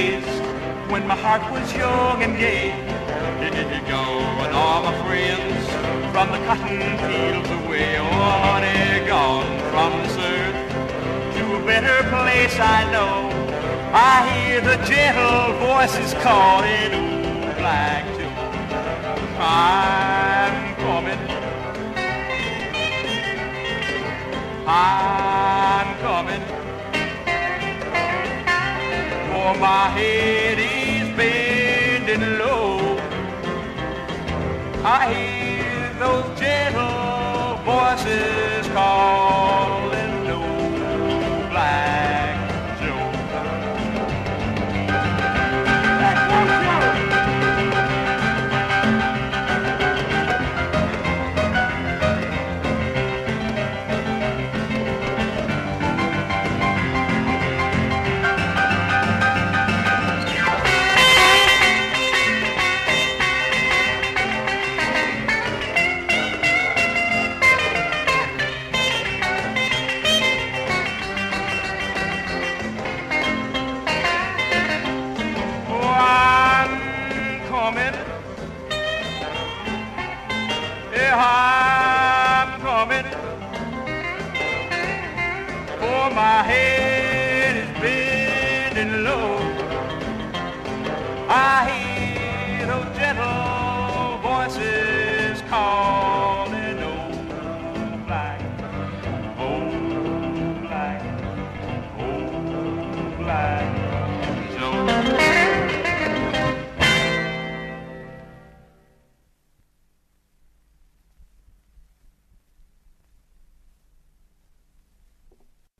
days when my heart was young and gay. Go and all my friends from the cotton fields away. Oh, honey, gone from this earth to a better place I know. I hear the gentle voices calling, ooh, black too. I'm coming. I'm coming. For my head is bending low. I hear those gentle voices calling, no Black Joe. Yeah, I'm coming for my head.